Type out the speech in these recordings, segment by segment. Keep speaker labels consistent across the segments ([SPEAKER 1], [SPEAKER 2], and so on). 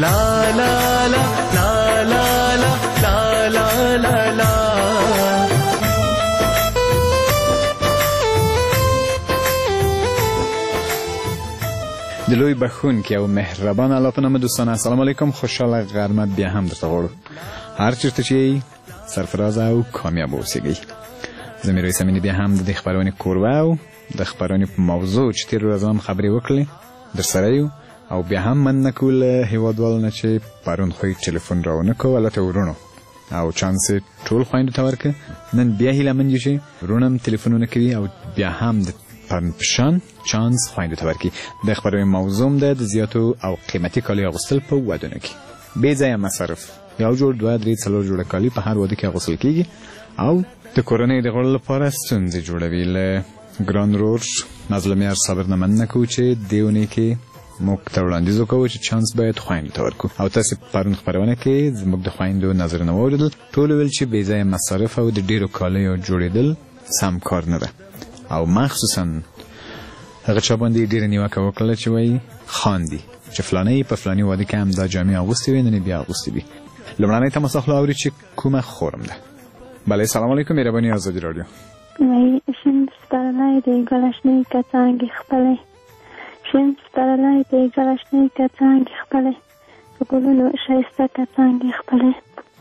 [SPEAKER 1] لا لا لا لا لا لا لا لا لا.
[SPEAKER 2] دلوی بخون که او مهربان الله په نامه دوستان السلام علیکم خوشحال غرمه بیا هم درته غواړو هر چیرته چې سرفراز او کامیاب اوسئ. زه میرویس امینی بیا هم د خبرونې کوربه او د خبرونې په موضوع چې تیر ورځ هم خبرې وکړلې در سره یو او بیا هم من نکول هیوادوالو نه چې پرون خو ټلیفون راونه کو البته ورونو او چانس ټول خويندو ته ورکه نن بیا هیله من چې ورونم ټلیفونونه کوي او بیا هم د پرنپشان چانس خويندو ته ورکي. د خبرونې موضوع ده د زیاتو او قیمتي کالی اغوستل په ودونه کې بې ځایه مصرف یو جوړ 2 3 4 جوړه کالی په هر واده کې اغوستل کیږي او د کورنۍ د غړو لپاره ستونزې جوړوي. له ګران رور مظلومیار صبر نه من نکو چې دیونه کې موږ ته وړاندیز وکړو چې چانس باید خویندو ته ورکو او تاسو پرون خبرونه کې زموږ د خویندو نظرونه واوریدل. ټول ویل چې بې ځایه مصرف او د ډیرو کالیو جوړېدل سم کار نه ده او مخصوصا هغه چا باندې ډیره نیوکه وکړه چې وایي خاندي چې فلانه په فلاني واده کې هم دا جامې اغوستې وي نن بیا اغوستې وي. لومړنۍ تماس اخلو اوري چې کومه خورم ده. بله سلام علیکم مهرباني آزادی رادیو.
[SPEAKER 3] وای شین سترلای دی ګلشنې کڅانګې خپلې شین سترلای دی ګلشنې کڅانګې خپلې په ګلونو ښایسته کڅانګې خپلې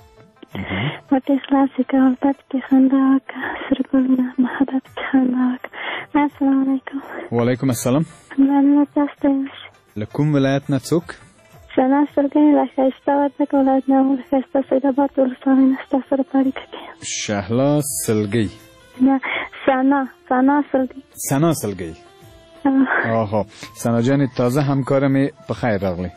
[SPEAKER 3] وټې خلاصې کول پټ کې خندا وکړه سر ګلونه محبت کې خندا وکړه. السلام علیکم.
[SPEAKER 2] وعلیکم السلام.
[SPEAKER 3] مننه تاسو ته.
[SPEAKER 2] له کوم ولایت نه څوک؟
[SPEAKER 3] شنا سلګۍ له ښایسته وردګ ولایت نه له ښایسته سیدآباد ولسوالۍ نه ستا سره په اړیکه کې.
[SPEAKER 2] شهلا سلګۍ.
[SPEAKER 3] نه سنا سلګۍ.
[SPEAKER 2] سنا سلګۍ. آها سنا جان تازه همکارم په خیر راغلی.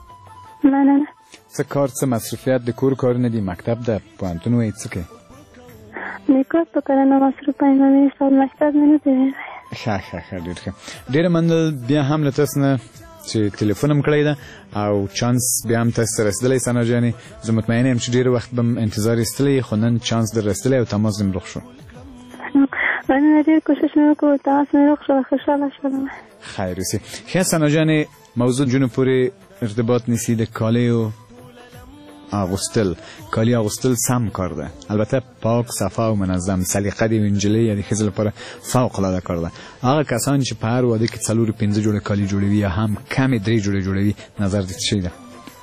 [SPEAKER 3] نه
[SPEAKER 2] څه کار څه مصروفیت د کور کار نه دی مکتب ده پوهنتون وایي څه کوي؟
[SPEAKER 3] نیکو په کارونه مصروفه یم مې سال مکتب نه دی.
[SPEAKER 2] ښه ډېر ښه. ډېره مننه بیا هم له تاسو نه چې ټلیفون هم کړی ده او چانس بیا هم تاسو ته رسېدلی سنا جانې. زه مطمئن یم چې ډېر وخت به م انتظار ایستلی خو نن چانس در رسېدلی او تماس دې م روغ شو.
[SPEAKER 3] مننه ډېر کوشش مې وکړو تماس مې روغ شو خوشحاله شولم.
[SPEAKER 2] خیر اوسې. ښه سنا جانې موضوع جونو پورې ارتباط نیسي د کالیو اغوستل. کالی اغوستل سم کار ده البته پاک صفا و منظم سلیقه دی انجلی یعنی ښځې لپاره فوق العاده کار ده. هغه کسان چې په هر واده کې 4 5 جوړه کالی جوړوي یا هم کم 3 جوړه جوړوي نظر دې څه ده؟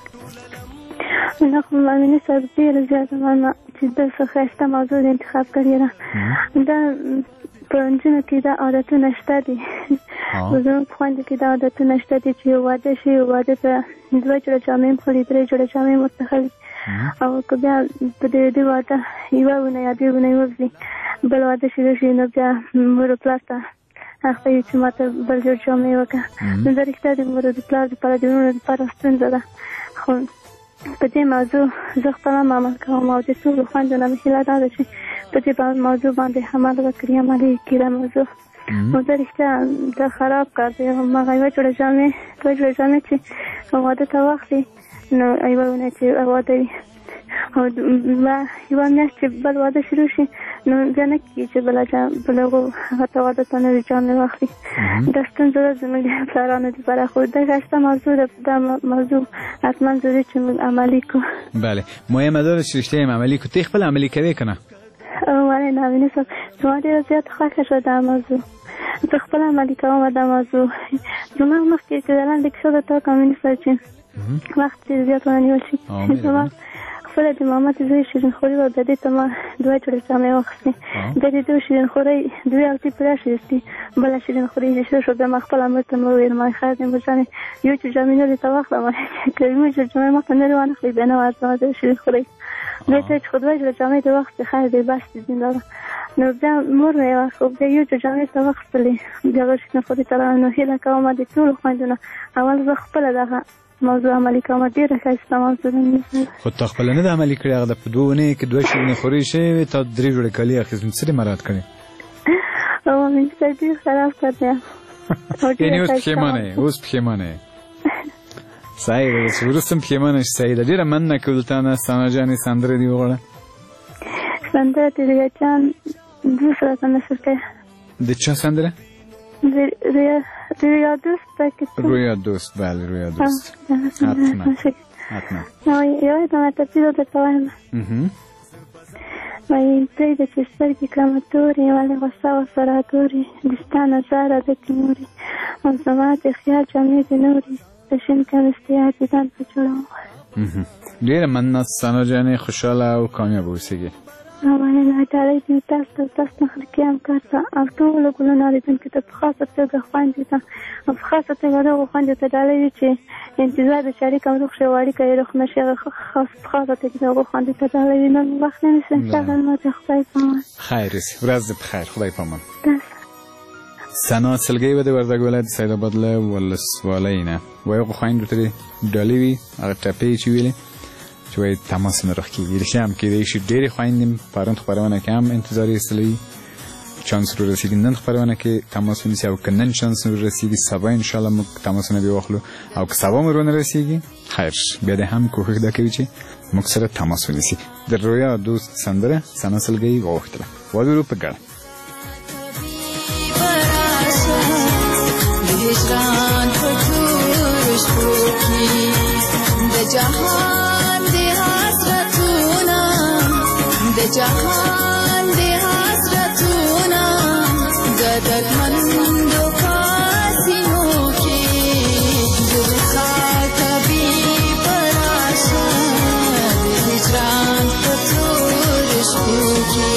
[SPEAKER 3] نه خو مامینه صاحب ډېره زیاته مننه چې داسې ښایسته موضوع دې انتخاب کړې ده. دا په نجونو کې دا عادتونه شته دي زموږ په خویندو کې دا عادتونه شته دي چې واده شي واده ته 2 جوړه جامې هم خوري 3 جوړه جامې هم ورته خلي او که بیا په دې واده یوه ونه یا 2 ونه ووځي بل واده شروع شي نو بیا مور و پلار ته هغه یې چې ماته بل جوړ جامې وکړه. نو دا رښتیا د مور د پلار دپاره د وروڼو دپاره ستونزه ده خو په دې موضوع زه خپله هم عمل کوم او د ټولو خویندو نه مې هیله دا ده چې په دې موضوع باندې عمل وکړي عمل یې کړي دا موضوع. نو دا رښتیا دا خراب کار دی. هماغه 2 جوړه جامې چې واده ته واخلي نو یوه ونه چې واده وي او یوه میاشت چې بل واده شروع شي نو بیا نه کېږي چې بل هغه ته واده ته نوې جامې واخلي. دا ستونزه ده زموږ د پلارانو دپاره خو دا ښایسته موضوع ده. دا موضوع حتما ضروري چې موږ عملي کړو.
[SPEAKER 2] بله مهمه دا ده چې رښتیا یې عملي کړو. ته خپل عملي کوې که نه؟
[SPEAKER 3] ولې ناوینه صاحب زما ډېره زیاته خوښه شوه دا موضوع. زه خپله عملي کوم دا موضوع. زما مخکې چې د لاندې کیسه درته وکړم مینې صاحب چې وخت ډېر زیات ونه نیول شي زما خپله د مامت زوی شیرین خوري وه د دې ته ما 2 جوړې جامې واخیستې. د دې 2 شیرین خورۍ 2 هفتې پوره شوېستې بله شیرین خورۍ چې شروع شوه بیا ما خپله مور ته مې وویل ما خیر دی مور جانې یو جوړ جامې نورې ته واخله که یو جوړ جامې ما ته نورې وانخلې بیا نه وه د شیرین خورۍ دوی ته چې خو 2 جوړې جامې ته واخیستې خیر دی بس دې دین نو بیا مور مې یوه خو بیا یو جوړ جامې ته واخیستلې بیا هغه شیرین خورۍ ته راغله. نو هیله کوم د ټولو خویندو نه اول زه خپله دغه موضوع عملي کوم ډېره ښایسته موضوع ده.
[SPEAKER 2] خو تا خپله نه ده عملي کړې هغه د په 2 اونۍ کې 2 شیرینې خورۍ شوې تا 3 جوړې کالي اخیستې څه دې مراعات کړې؟
[SPEAKER 3] مامین صاحب ډېر خراب کار دی.
[SPEAKER 2] یعنې اوس پښېمانه یې اوس پښېمانه یې صحیح ده چې وروسته هم پښېمانه شي صحیح ده. ډېره مننه کول تا نه سنا جانې سندره دې وغواړه.
[SPEAKER 3] سندره د ریا جان دوسره نشر کوي.
[SPEAKER 2] د چا سندره؟
[SPEAKER 3] رویا دوست
[SPEAKER 2] رویا دوست بله رویا دوست حتما حتما
[SPEAKER 3] یو د مطلب درته وایم وایي پرېږده چې سترګې کړمه تورې ولې غوسه ورسره تورې د ستا نظر عادتې نورې او زما د خیال جامې دې نورې د شین کمیس یادې ځان په جوړوم
[SPEAKER 2] ډېره مننه سنا جانې خوشحاله او کامیاب اوسېږي
[SPEAKER 3] مننه ډالۍ دې تاسو نه خلکي همکار ته او ټولو ګلونو اورېدونکو ته په خاصه توګه خویندې ته او په خاصه توګه دغو خویندو ته ډالۍ وي چې انتظار د شریک او روغ شي او اړیکه یې روغ نه شي هغه په خاصه توګه دغو خویندو ته ډالۍ وي نن وخت نه نیسم انشاءالله لمر دې خدای پامان
[SPEAKER 2] خیر رسي ورځ دې په خیر خدای پامان سنا سلګۍ به د وردګ ولایت سید آباد له ولسوالۍ نه وایي هغو خویندو ته دې ډالۍ وي هغه ټپې چې ویلې چې وایي تماس نه روغ کېږي رښتیا هم کېدای شي ډېرې خویندې پرون خپرونه کې هم انتظار یې ایستلی چانس رو رسیدي نن خپرونه کې تماس ونیسي او که نن چانس رو رسیدي سبا انشاءالله موږ تماسونه بیا واخلو او که سبا مو رونه رسیږي خیر بیا دې هم کوښښ دا کوي چې موږ سره تماس ونیسي د رویا دوست سندره سنا سلګۍ وغوښتله واورو په ګډه
[SPEAKER 4] هجران پټور شپو کې د جهان د حسرتونه د جهان د حسرتونه د دردمندو کاسینو کې د وصال طبیب راشه د هجران پټور شپو کې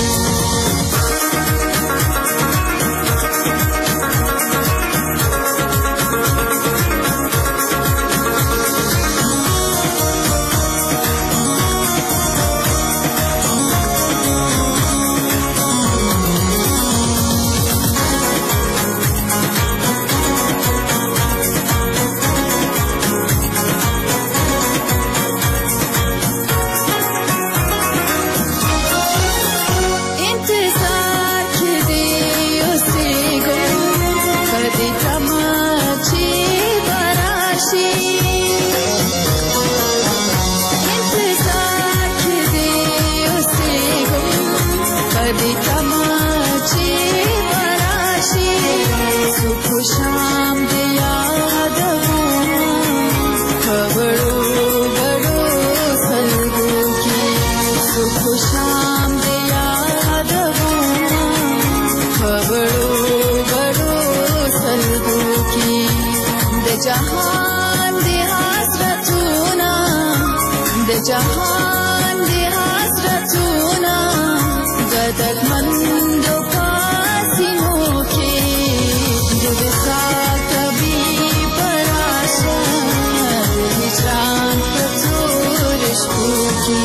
[SPEAKER 4] جهان دی حسرتونه د جهان دی حسرتونه د دردمندو کاسینو کې د وصال طبیب راشه د هجران په تور شپو کې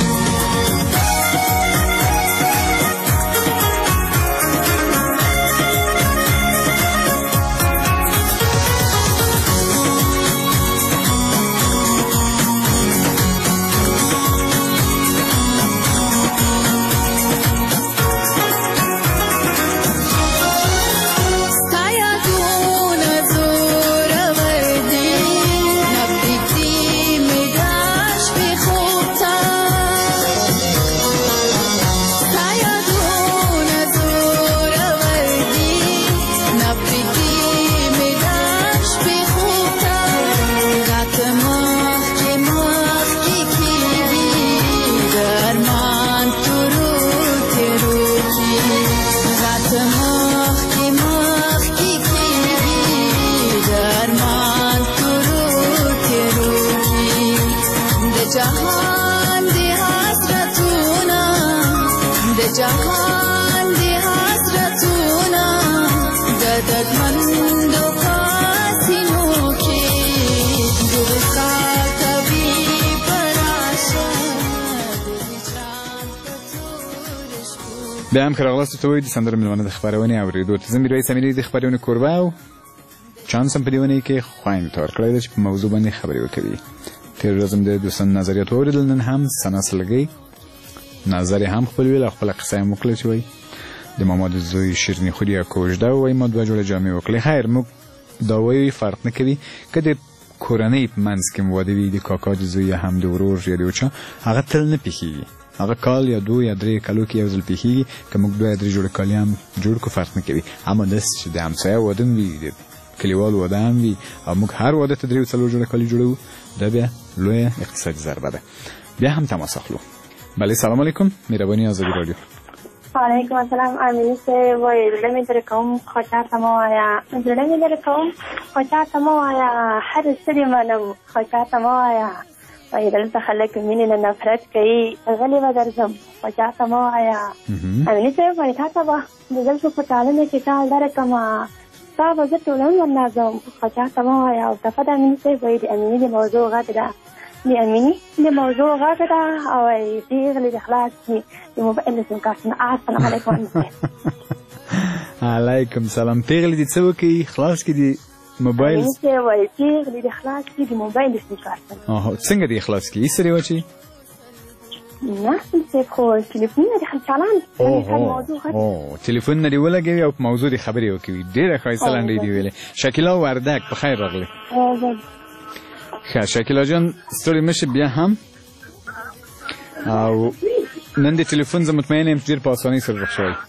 [SPEAKER 4] جهان دی حسرتونه د جهان دی حسرتونه د دردمندو کاسینو کې د وصال طبیب راشه د هجران په تور شپو
[SPEAKER 2] بیا هم ښه راغلاست ورته وایي د سندرو مېلمانه د خپرونې اورېدو ته زه میرویس امیني د خپرونې کوربه او چانس هم په دې اونۍ کې خویندو ته ورکړی ده چې په موضوع باندې خبرې وکوي تېره ورځ هم د دوستانو نظریات واورېدل نن هم سنا سلګۍ نظر یې هم خپل ویل او خپله قصه یې هم وکړله چې وایي د ماما د زوی شیریني خود یا کوژده وایي ما 2 جوړه جامې وکړلې خیر موږ دا وایو فرق نه کوي که د کورنۍ په منځ کې مو واده وي د کاکا د زوی یا هم د ورور یا د یو چا هغه تل نه پیښېږي هغه کال یا 2 یا 3 کالو کې یو ځل پیښېږي که موږ 2 یا 3 جوړه کالي هم جوړ کړو فرق نه کوي اما داسې چې د همسایه واده هم وي د کلیوال واده هم وي او موږ هر واده ته 3 څلور جوړه کالي جوړو دا بیا لوی اقتصادي ضربه ده. بیا هم تماس اخلو. بله سلام علیکم، مهربانی آزادی رادیو.
[SPEAKER 5] وعلیکم السلام. امینی سے وای زړه مې در کوم خاطر تمو آیا زړه مې در کوم خاطر تمو آیا هر څه منم خاطر تمو آیا وای دلته خلک مینه نه نفرت کوي غلی و درځم خاطر تمو آیا امینی سے وای تاسو به دلته په تعلیم کې کال درکما تاسو زه ټولنه نازم خاطر تمو آیا او تفد امینی سے وای د امینی د موضوع غاټه د امینی د موضوع غاټه او دی غلی د اخلاص دی موبایل سم کارتن السلام علیکم.
[SPEAKER 2] علیکم سلام. پیغلی دي څه وکي خلاص کې دي موبایل
[SPEAKER 5] څه وایي پیغلی د خلاص کې د موبایل سم کارتن
[SPEAKER 2] څنګه دي خلاص کې سره وچی
[SPEAKER 5] نه څه خو ټلیفون د چالان
[SPEAKER 2] ټلیفون نه دی ولګي او موضوع د خبرې وکوي ډیره ښایسته لنډې دی ویلې. شکیلا وردک په خیر راغلی. ښه شکیلا جان ستوري مشه بیا هم او نن د ټلیفون زه مطمئن یم چې ډېر په اسانۍ سره روغ شوی.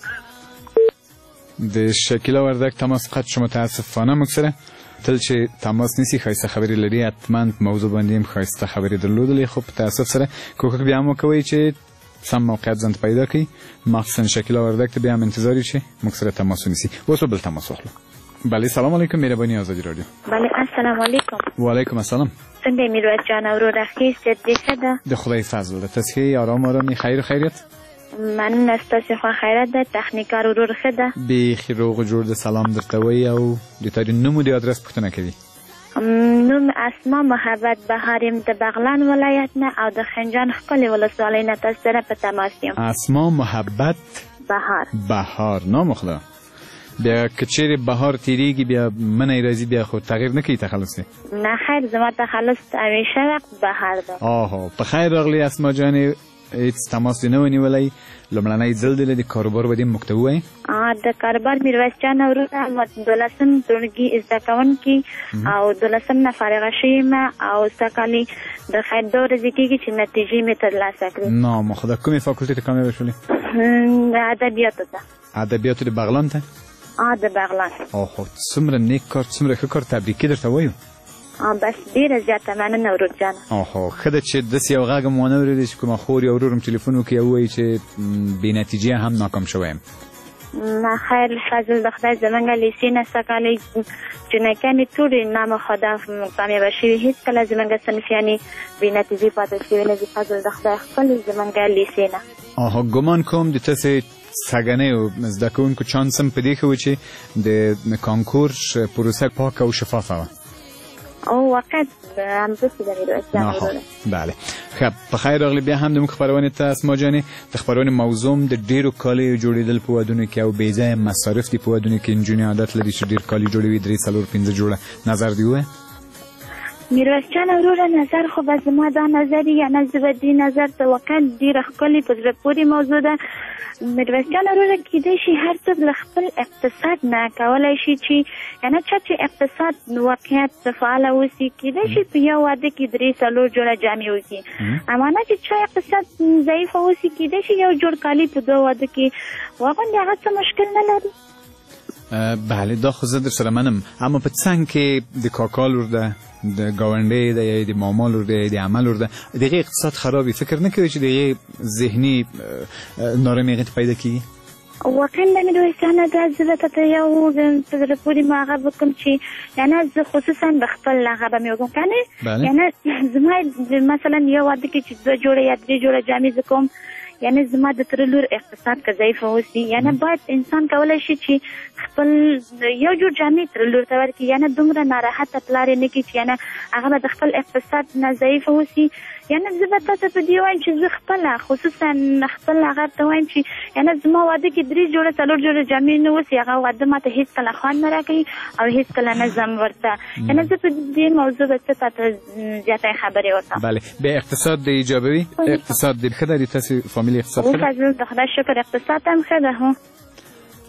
[SPEAKER 2] د شکیلا وردک تماس قطع شو متاسفانه. موږ سره تل چې تماس نیسي ښایسته خبرې لري حتما موضوع باندې هم ښایسته خبرې درلودلې خو په تاسف سره کوښښ بیا هم وکوئ چې سم موقعیت ځان ته پیدا کړئ مخصوصا شکیلا وردک ته بیا هم انتظار یو چې موږ سره تماس ونیسي. اوس بل تماس واخلو. بله سلام علیکم، مهربانی آزادی رادیو.
[SPEAKER 5] بله السلام علیکم.
[SPEAKER 2] و علیکم السلام.
[SPEAKER 5] څنګه میرویس جان ورور اخیستې دې ښه ده؟
[SPEAKER 2] د خدای فضل ده. تاسو ښه آرام آرامي خیر خیریت؟
[SPEAKER 5] مننه ستاسو خو خیرت ده. تخنیکار ورور ښه ده؟
[SPEAKER 2] بیخي روغ جوړ ده. سلام درته وایي او د تا د نوم او د ادرس پوښتنه کوي.
[SPEAKER 5] نوم اسما محبت بهار یم د بغلان ولایت نه او د خنجان ښکلې ولسوالۍ نه تاسو سره په تماس یم.
[SPEAKER 2] اسما محبت بهار نام خدا. بیا کچېرې بهار تیریږي بیا منی راځي بیا خو تغییر نه کوي تخلص
[SPEAKER 5] نه خیر زما تخلص همیشه وخت بهار ده.
[SPEAKER 2] آها په خیر راغلی اسما جانې هیڅ تماس دې نه ونیولی لومړنی ځل دی د کاروبار به دې موږ ته ووایې.
[SPEAKER 5] د کاروبار میرویس جان وروره 12 ټولګي زده کوونکي او 12 نه فارغه شوې یم او سږکال د خیر 2 ورځې کېږي چې نتیجې مې ترلاسه کړې.
[SPEAKER 2] نام خدا کومې فاکولټې ته کامیابه شولې؟
[SPEAKER 5] ادبیاتو ته.
[SPEAKER 2] ادبیاتو د بغلان ته؟
[SPEAKER 5] د بغلان.
[SPEAKER 2] اوهو څومره نیک کار څومره ښه کار تبریکي درته وایو.
[SPEAKER 5] بس ډېره زیاته مننه ورور جانه.
[SPEAKER 2] اوهو ښه ده چې داسې یو غږ م ونه اورېدی چې کومه خور یا ورور م ټلیفون وکړي او ووایي چې بې نتیجې هم ناکام شوی یم.
[SPEAKER 5] نه خیر فضل د خدای زموږ لیسې نه سږکال جنکیانې ټولې نام خدا کامیابه شوي هېڅکله زموږ صنفیانې بې نتیجې پاتې شوي نه دي. فضل د خدای ښکلې زموږ لیسې نه.
[SPEAKER 2] آها ګمان کوم د تاسې سږنیو زده کوونکو چانس هم په دې ښه و چې د کانکور پروسه پاکه او شفافه وه.
[SPEAKER 5] او واقعا همداسې ده میرویس جان وروره.
[SPEAKER 2] بله ښه په خیر راغلي بیا هم د موږ خپرونې ته اسما جانې. د خپرونې موضوع د ډېرو کالیو جوړېدل په ودونو کې او بې ځایه مصارف دي په ودونو کې نجونې عادت لري چې ډېر کالي جوړوي 3 4 5 جوړه. نظر دې ووایه.
[SPEAKER 5] میرویس جان وروره نظر خو به زما دا نظر یا نه زه به دې نظر ته واقعا ډېره ښکلې په زړه پورې موضوع ده. میرویس جان وروره کېدای شي هر څوک له خپل اقتصاد نه کولی شي چې یعنې چا چې اقتصاد واقعیت فعاله اوسي کېدای شي په یو واده کې 3 4 جوړه جامې وکړي. اما نه چې چا اقتصاد ضعیفه اوسي کېدای شي یو جوړ کالي په 2 واده کې واغوندي هغه څه مشکل نه لري.
[SPEAKER 2] بله دا خو زه در سره منم اما په څنګ کې د کاکا لور ده د ګاونډۍ ده یا د ماما لور ده یا د عمه لور ده د هغې اقتصاد خرابي فکر نه کوي چې د هغې ذهني نارامي هغې ته پیدا کېږي؟
[SPEAKER 5] واقعا د میرویس جانه دا زه به ته یو په زړه پورې مو هغه وکړم چې یعنې زه خصوصا به خپل هغه به مې وکړم کنې یعنې زما مثلا یو واده کې چې 2 جوړه یا 3 جوړه جامې زه کوم یعنی زما د تر لور اقتصاد که ضعیف اوسي یعنی باید انسان کولی شي چې خپل یو جوړ جامې تر لور ته ورکړي یعنی دومره ناراحته پلار یې نه کړي چې یعنی هغه به د خپل اقتصاد نه ضعیف اوسي. یعنی زه به تاسو په دې وایم چې زه خپله خصوصا خپل هغه ته وایم چې یعنی زما واده کې 3 جوړه 4 جوړه جامې نه اوسي هغه واده ماته هېڅکله خوند نه راکوي او هېڅکله نه ځم ورته. یعنی زه په دې موضوع به څه تاته زیاته خبرې وکړم.
[SPEAKER 2] بله بیا اقتصاد د ایجابوي اقتصاد د ښه ده د تاسې فامیل اقتصاد ښه ده؟
[SPEAKER 5] د خدای شکر اقتصاد هم ښه ده.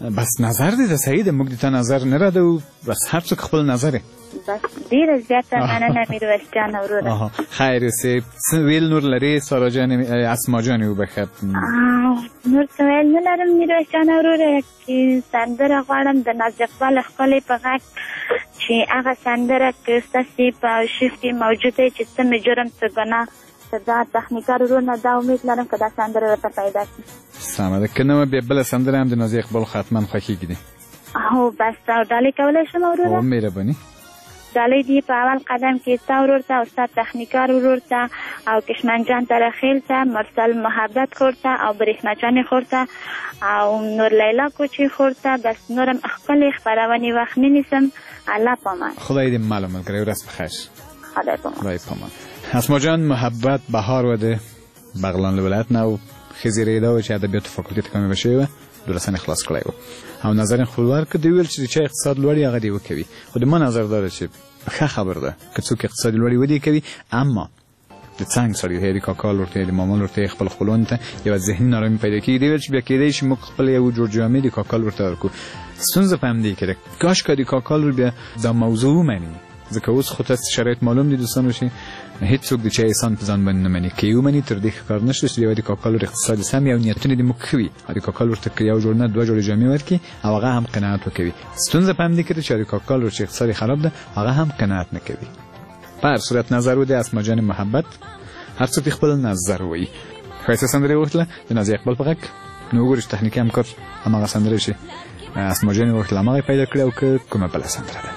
[SPEAKER 2] بس نظر دې د سعید موږ دې ته نظر نه راده بس هر څوک خپل نظر
[SPEAKER 5] بس ډیره زیاته مننه میرویس جان وروره.
[SPEAKER 2] خیر سه ویل نور لري سارا جان اسما جان وبخښه.
[SPEAKER 5] نور څه ویل نه لرم میرویس جان وروره چې سندره غواړم د ناز اقبال خپلې په غږ چې هغه سندره که ستاسې په شیف کې موجوده چې څه مې جرم څه ګناه دا تخنیکار ورونه دا امید لرم که دا سندره ورته پیدا شي.
[SPEAKER 2] سمه ده که نه بیا بله سندره هم د ناز اقبال حتما خوښیږي دي.
[SPEAKER 5] هو بس ډالۍ کولی شم وروره؟
[SPEAKER 2] مهرباني.
[SPEAKER 5] ډالۍ دې په اول قدم کې ستا ورور ته او ستا تخنیکار ورور ته او کشمن جان ترخیل ته مرسل محبت خور ته او برېښنا جانې خور ته او نور لیلا کوچي خور ته بس نورم خپلې خپرونې وخت نه نیسم. الله پامان.
[SPEAKER 2] خدای دې مال ملګری ورځ بخیر.
[SPEAKER 5] خدای پامان.
[SPEAKER 2] خدای پامان. اسما جان محبت بهار وده بغلان ولایت نو خزیریده و چې ادبیات فاکولټي ته کومه بشي و درسنه خلاص کړی و او نظر خپلوار کړي ویل چې اقتصاد لوړی هغه دی وکوي خو د ما نظر دار چې ښه خبر ده که څوک اقتصاد لوړی ودی کوي اما د څنګه سړی هېری کاکال ورته د مامون ورته خپلون ته یو ذهني نارامي پیدا کیږي دی چې بیا کېدای شي موږ خپل یو جوړ جامې د کاکال ورته ورکو ستونزه پم دی کړه کاش کدي کاکال ور بیا دا موضوع منی ځکه اوس خو تاسو شرایط معلوم دي دوستان وشي هیڅ څوک د چا احسان په ځان باندې نه مني که یو مني تر دې کار نشته چې یو د کاکال اقتصاد سم یو نیتونه دي مخوي د کاکال ورته یو جوړ نه دوه جوړ جامې ورکي او هغه هم قناعت وکوي ستونزه پم دي کړه چې د کاکال ورته اقتصاد خراب ده هغه هم قناعت نه کوي په هر صورت نظر و د اسما جان محبت هر څوک خپل نظر وایي خاصه سندره وختله د ناز اقبال په غږ نو ګورش تخنیکی هم کار هغه سندره شي اسما جان وختله ما پیدا کړو که کومه بل سندره ده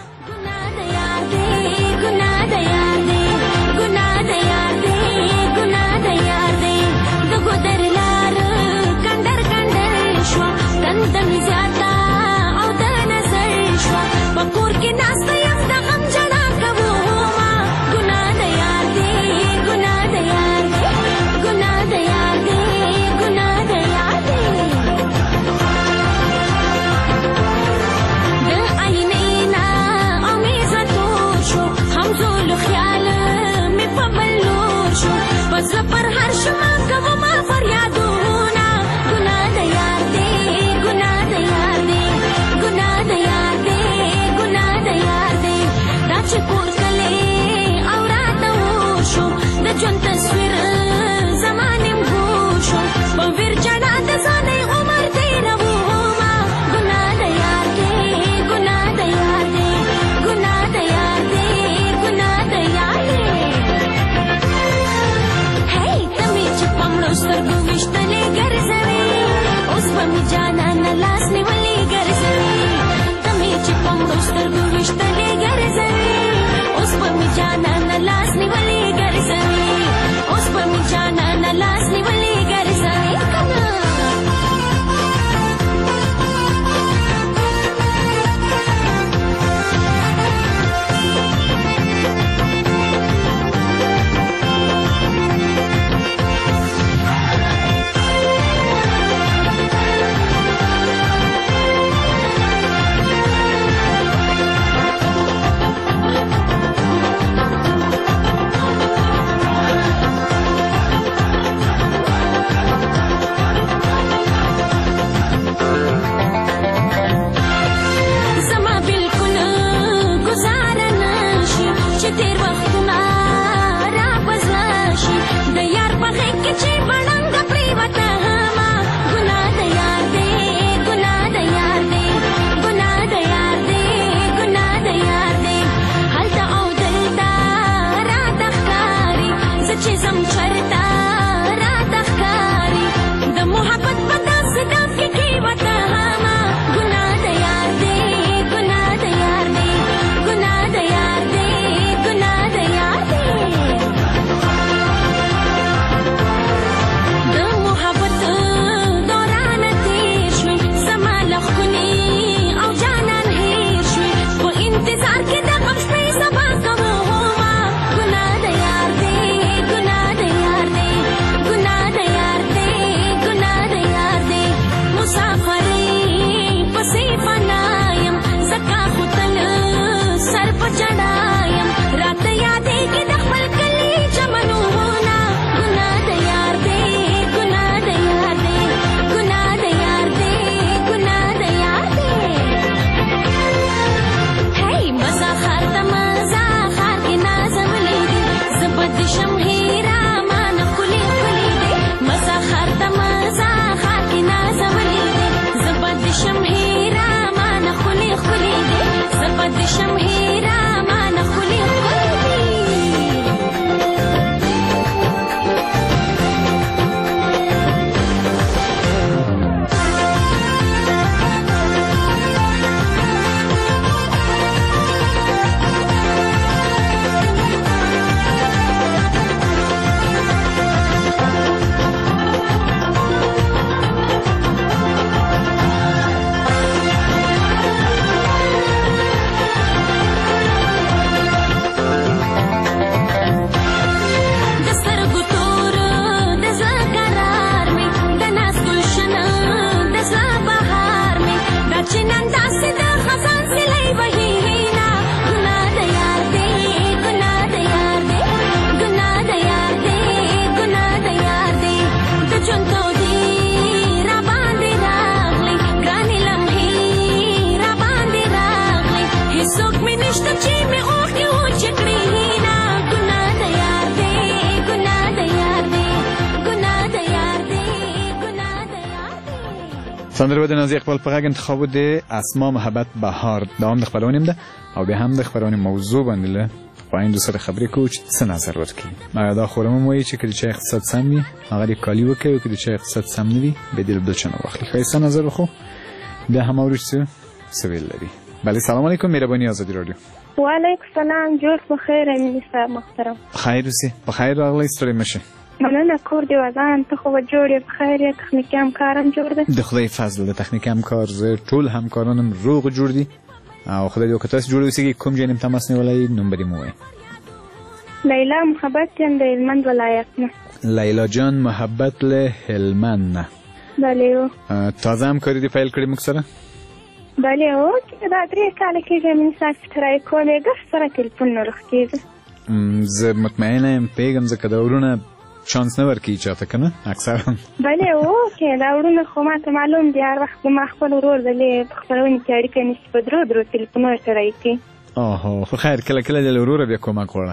[SPEAKER 2] سندره به د نازي اقبال په غږ انتخاب د اسما محبت بهار دوام د خبرونیم ده او به هم د خبرونې موضوع باندې له خوایندو سره خبرې کوو چې څه نظر ورکړي. دا خو هم وایي چې کله چې اقتصاد سم وي هغه د کالي وکړي او کله چې اقتصاد سم نه وي به دل بلچنه واخلي. ښایسته نظر وخو بیا هم اورو چې څه ویل لري. بله سلام علیکم مهرباني آزادي رادیو.
[SPEAKER 3] وعلیکم السلام جوړ بخیر امین صاحب محترم.
[SPEAKER 2] خیر اوسې په خیر راغلی ستړی مه شې.
[SPEAKER 3] مننه کور دې ودان ته خو به جوړ یې په خیر یې تخنیکي همکارم جوړ دی
[SPEAKER 2] د خدای فضل د تخنیکي همکار زه ټول همکارانم روغ جوړ دي او خدای دې وکړه تاسې جوړ اوسېږئ کوم ځای نه تماس نیولی نوم به دې مو ووایئ.
[SPEAKER 3] لیلا محبت یم د هلمند ولایت نه.
[SPEAKER 2] لیلا جان محبت له هلمند نه.
[SPEAKER 3] بله
[SPEAKER 2] تازه همکاري دې پیل کړې موږ سره.
[SPEAKER 3] بله او دا 3 کاله کېږي امین صاحب چې ټرای کولی ګس سره تلیفون نه رخ کېږي.
[SPEAKER 2] زه مطمئنه یم پوهېږم ځکه دا ورونه چانس نه ورکوي چاته که نه اکثرا.
[SPEAKER 3] بله اوکې دا ورونه خو ماته معلوم دي هر وخت ما خپل ورور دلې په خپرونې کې اړیکه نیسي په درو تلیفونونه ټرای کوي.
[SPEAKER 2] آها خو خیر کله کله دې له وروره بیا کومک غواړه.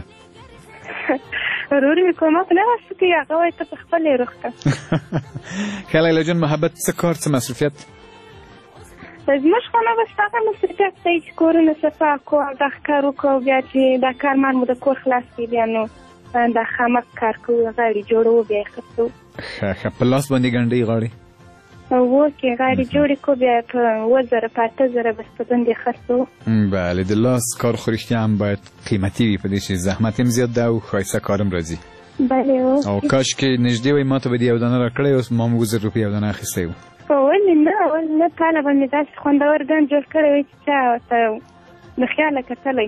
[SPEAKER 3] ورور مې کومک نه وسو کوي هغه وایي ته په خپل یې رخ کړه.
[SPEAKER 2] ښه لیلا جان محبت څه کار څه مصروفیت؟
[SPEAKER 3] زموږ خو نه بس هغه مصروفیت دی چې کورونه صفا کړو او دا ښکار وکړو بیا چې دا کارمان مو د کور خلاص کړي بیا نو دا خامک کار کوو غاړې جوړو بیا یې خرڅوو.
[SPEAKER 2] ښه په لاس باندې ګنډۍ غاړې
[SPEAKER 3] اوکې غاړې جوړې کړو بیا په 2000 په 8000 بس په دندې خرڅوو.
[SPEAKER 2] بله د لاس کار خو رښتیا هم باید قیمتي وي په دې چې زحمت هم زیات ده او ښایسته کار هم راځي.
[SPEAKER 3] بله
[SPEAKER 2] او کاشکې نږدې وای ما ته به دې یو دانه راکړی اوس ما هم 2000 روپۍ یو دانه اخیستی و.
[SPEAKER 3] ولې نه تاله به مې داسې خوندور ګنډ جوړ کړی وی چې چا ورته د خیاله کتلی.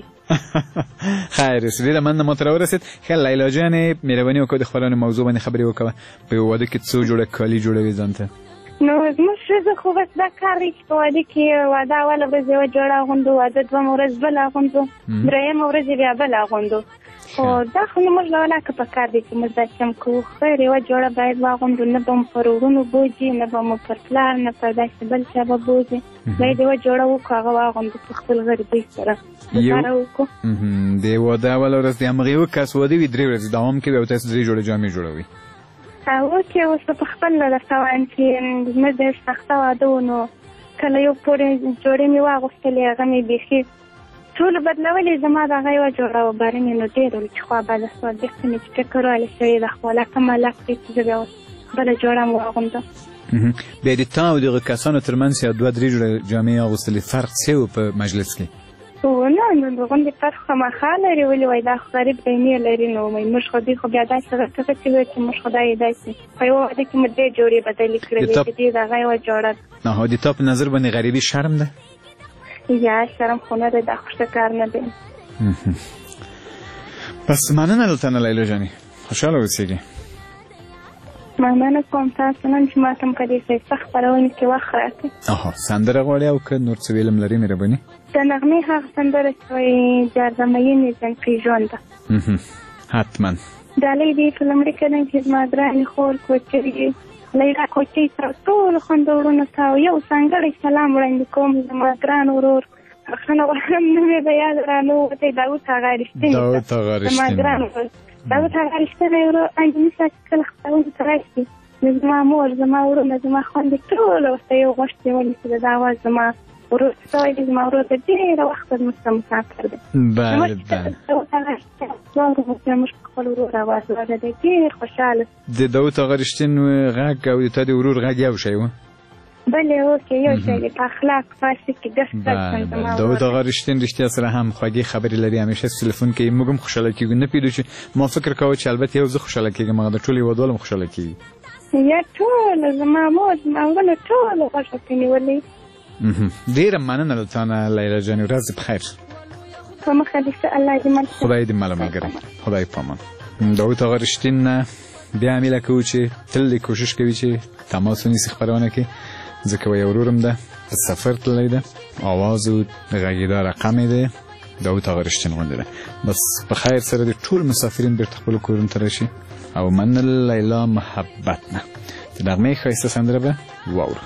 [SPEAKER 2] خیر اوس ډېره مننه ما ته راورسېد. ښه لیلا جانې مهرباني وکړه د خپرونې موضوع باندې خبرې وکړه. په یو واده کې څو جوړه کالي جوړوي ځان ته؟
[SPEAKER 3] نو زموږ ښځه خو بس دا کار دی چې په واده کې واده اوله ورځ یوه جوړه اغوندو واده دویمه ورځ بله اغوندو درېیمه ورځ یې بیا بله اغوندو. خو دا خو نه موږ له ولاکه په کار دی چې موږ دا چم کوو. خیر یوه جوړه باید واغوندو نه به مو پر وروڼو بوځي نه به مو پر پلار نه پر داسې بل چا به بوځي. باید یوه جوړه وکړو هغه واغوندو په خپل غریبۍ سره ګزاره وکړو.
[SPEAKER 2] د واده اوله ورځ د همغې یو کس واده وي 3 ورځې دوام کوي او تاسو 3 جوړې جامې جوړوئ.
[SPEAKER 3] اوکې اوس په خپل درته وایم چې زموږ ډېر سخته واده و نو کله یو پورې جوړې مې واغوستلې هغه مې بیخي ټولو بدلولې زما د هغه یوه جوړه و باره مې نو ډېر ولې چې خوا بده سوه بېرته مې چې فکر ویلې شوې ده خو لکه ملک دی چې زه بیا اوس بله جوړه م واغوندم.
[SPEAKER 2] بیا د تا او دغه کسانو تر منځ چې 2-3 جوړه جامې اغوستلې فرق څه و په مجلس کې؟
[SPEAKER 3] نه نو د غوندې فرق خامخا لري ولې وایي دا خو غریب بینې لري نو موږ خو دوی خو بیا داسې غټغټې وایي چې موږ خو دا یې داسې په یوه واده کې مو 2 جوړې بدلې کړلې چې دې د هغه یوه جوړه ده.
[SPEAKER 2] د تا په نظر باندې غریبي شرم ده؟
[SPEAKER 3] یا شرم خو نه دی دا خو ښه کار نه دی.
[SPEAKER 2] پس مننه له تنه لیلا جانې خوشحاله اوسېږئ.
[SPEAKER 3] مننه کوم تاسو نن چې ما ته هم په دې ښایسته خپرونې کې وخت راکړئ.
[SPEAKER 2] سندره غواړې او که نور څه ویلم لرې مهرباني؟
[SPEAKER 3] د نغمې هغه سندره چې وایي جارزمینې زنکۍ ژونده
[SPEAKER 2] حتما
[SPEAKER 3] ډالۍ دې په لومړي قدم کې زما ګرانې خور کوچرې لیلا کوچۍ سره ټولو خوندورونو ته یو ځانګړی سلام وړاندې کوم زما ګران ورور بخښنه غواړم نوم یې د یاد رانووتی داود هغه رښتینی زما ګران ورور داود هغه رښتینی ورور انجنیسه چې کله خپرونې ته راشي نو زما مور زما ورونه زما خویندې ټوله ورته یو غوښتې ونیسي د دا اواز زما ورور سوی دی زما ورور د ډېره وخته زموږ سره مسافر دی.
[SPEAKER 2] بله
[SPEAKER 3] زموږ په خپل ورور اواز واورېدی ډېر خوشحاله.
[SPEAKER 2] د داود هغه رښتین غږ او د تا د ورور غږ یو شی و؟
[SPEAKER 3] بله اوکې یو شی دی په اخلاق فارسي کې ګس
[SPEAKER 2] داود هغه رښتین رښتیا سره هم خوږې خبرې لري همیشه تلیفون کوي موږ هم خوشحاله کېږو نه پوهېدو چې ما فکر کوه چې البته یو زه خوشحاله کېږم هغه د ټولو هېوادوال هم خوشحاله کېږي.
[SPEAKER 3] یا ټوله زما مور زما ورونه ټوله غوښه پرې نیولې.
[SPEAKER 2] ډېره مننه له تا نه لیلا جانې ورځ دې په خیر.
[SPEAKER 3] په مخه دې ښه الله دې مل
[SPEAKER 2] خدای دې مله ملګری خدای په امان. داود هغه رښتین نه بیا همیله کوو چې تل دې کوشش کوي چې تماس ونیسي خپرونه کې ځکه وایي ورور هم ده په سفر تللی ده آواز و د غږېدا رقم یې دی داود هغه رښتین غوندې ده. بس په خیر سره د ټول مسافرین بېرته خپلو کورونو ته راشي او مننه لیلا محبت نه د نغمې ښایسته سندره به واورو.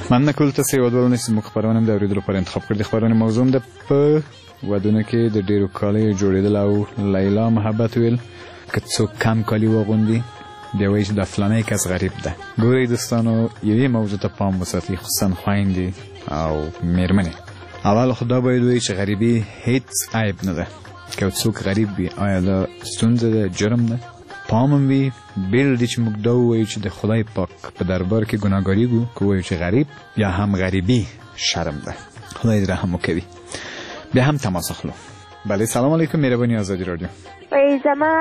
[SPEAKER 2] مننه کول تاسې ودولنې چې موږ خپرونه د اورېدلو پر انتخاب کړې. د خپرونې موضوع ده په ودونه کې د ډېرو کالیو جوړېدل او لیلا محبت ویل. که څوک کم کالي واغوندي بیا وایي چې دا فلانی کس غریب ده. ګورئ دوستانو یوې موضوع ته پام وساتئ، خصوصا خویندې او میرمنې. اول خدا باید وایي چې غریبي هیڅ عیب نه ده. که څوک غریب وي آیا دا ستونزه ده، جرم ده؟ پام هم وي بیل دی چې موږ دا ووایو چې د خدای پاک په دربار کې ګناهګاري ګو که وایو چې غریب یا هم غریبي شرم ده. خدای دې رحم وکوي. بیا هم تماس اخلو. بله سلام علیکم، مهرباني آزادي رادیو.
[SPEAKER 6] زما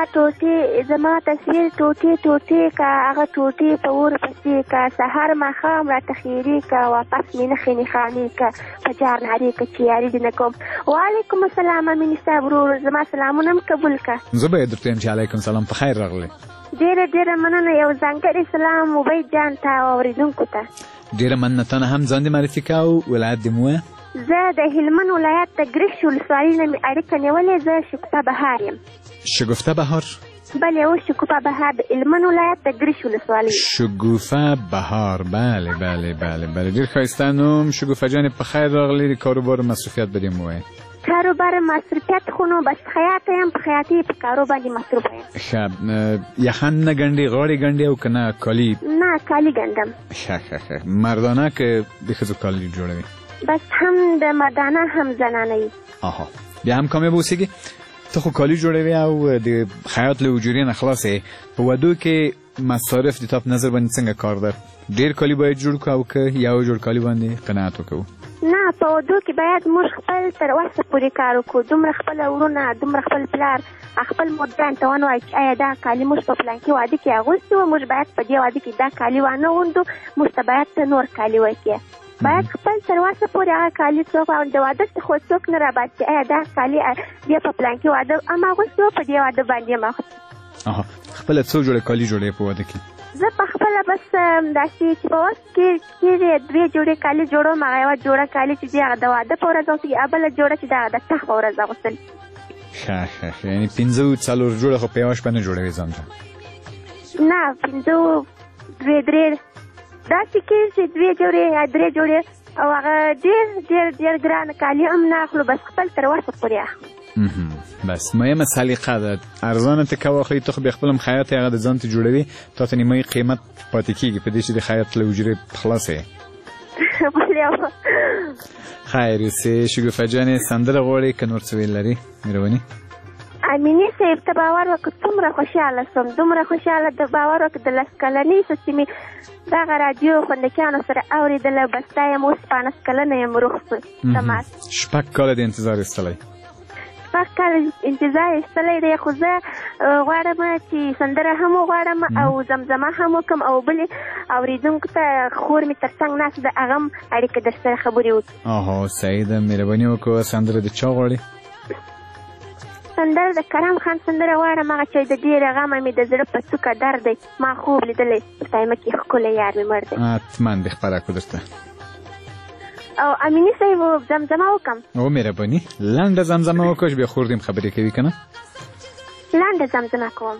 [SPEAKER 6] تصویر ټوټې کا هغه ټوټې په اور پسې کا سحر ماښام راته خیرې کا واپس مې نښې نښانې کا په جار نارې کا چې یاري دې نه کوم. وعلیکم السلام امیني صاحب ورور، زما سلامونه هم قبول کا.
[SPEAKER 2] زه به یې درته یم چې علیکم سلام، په خیر راغلی.
[SPEAKER 6] ډېره مننه. یو ځانګړی سلام عبید جان ته او اورېدونکو ته.
[SPEAKER 2] ډېره مننه. تا نه هم ځان دې معرفي کا او ولایت دې مو ووایه.
[SPEAKER 6] زه د هلمند ولایت د ګرشک ولسوالۍ نه مې اړیکه نیولې. زه شګوفه بهار یم.
[SPEAKER 2] شګوفه بهار؟
[SPEAKER 6] بله او شګوفه بهار د هلمند ولایت د ګرشک ولسوالۍ.
[SPEAKER 2] شګوفه بهار، بله بله بله بله، ډېر ښایسته نوم. شګوفه جانې په خیر راغلي. د کاروبار مصروفیت به دې مو ووایه.
[SPEAKER 6] کاروبار مصروفیت خو نو بس خیاطه یم، په خیاطۍ په کارو باندې مصروفه یم.
[SPEAKER 2] ښه. یخن نه ګنډې، غاړې ګنډې او که نه کالي؟
[SPEAKER 6] نه کالي ګنډم.
[SPEAKER 2] ښه. مردانه که د ښځو کالي جوړوي؟
[SPEAKER 6] بس هم د مردانه هم زنانه.
[SPEAKER 2] آها. بیا هم کامیاب اوسېږي. ته خو کالي جوړوي او د خیاط له اجورې نه خلاص یې. په ودو کې مصارف د تا په نظر باندې څنګه کار ده؟ ډېر کالي باید جوړ کړو او که یو جوړ کالي باندې قناعت وکړو؟
[SPEAKER 6] نه، په ودو کې باید موږ خپل تر وسه پورې کار وکړو. دومره خپل ورونه، دومره خپل پلار، خپل مردان ته ونوایي چې آیا دا کالي موږ په فلانکي واده کې اغوستي وو، موږ باید په دې واده کې دا کالي وانه غوندو، موږ ته باید نور کالي وکړي. باید خپل تر وسه پورې هغه کالي څوک د واده خو څوک نه راباسي آیا دا کالي بیا په فلانکي واده هم اغوستي وو، په دې واده باندې هم اغوستي.
[SPEAKER 2] خپله څو جوړې کالي جوړې په واده کې؟
[SPEAKER 6] زه په خپله بس داسې چې په وخت کې 2 جوړې کالي جوړوم. هغه یوه جوړه کالي چې دي هغه د واده په ورځ اغوستل، بله جوړه چې د هغه د تخ په ورځ اغوستل.
[SPEAKER 2] ښه. یعنې 5-4 جوړه خو په یوه شپه نه جوړوي ځان ته؟
[SPEAKER 6] نه، 5-2-3 داسې کېږي 2 جوړې یا 3 جوړې او هغه ډېر ګرانه کالي هم نه اخلو، بس خپل تر وسه پورې اخلو.
[SPEAKER 2] بس مهمه سلیقه ده. ارزانه ته که واخلي ته خو بیا خپل هم خیاط هغه د ځان ته جوړوي، تا ته نیمه قیمت پاتې کېږي په دې چې د خیاط له اجورې خلاص یې. خیر اوسې. شګوفه جانې سندره غواړې که نور څه ویل لرې؟ مهرباني.
[SPEAKER 6] امیني صاحب ته باور وکړه څومره خوشحاله شوم، دومره خوشحاله د باور وکړه د 10 کلنۍ څه چې مې دغه راډیو خوندکیانو سره اورېدله، بس دا یم اوس 15 کلنه یم روغ شو.
[SPEAKER 2] 6 کاله د انتظار ایستلی.
[SPEAKER 6] 6 کاله انتظار ایستلی دی. خو زه غواړم چې سندره هم وغواړم او زمزمه هم وکړم او بلې اورېدونکو ته خور مې تر څنګ ناست ده هغه هم اړیکه در سره خبرې وکړي. صحیح ده. مهرباني وکړه. سندره د چا غواړې؟ سندره د کرم خان سندره غواړم، هغه چې د ډېره غمه مې د زړه په څوکه درد دی، ما خوب لیدلی په تایمه کې ښکلی یار مې مړ دی. حتما دې خپره کړو درته. او امیني صاحب زمزمه وکړم؟ او مهرباني. لنډه زمزمه وکړه چې بیا خور دې هم خبرې کوي که نه؟ لنډه زمزمه کوم.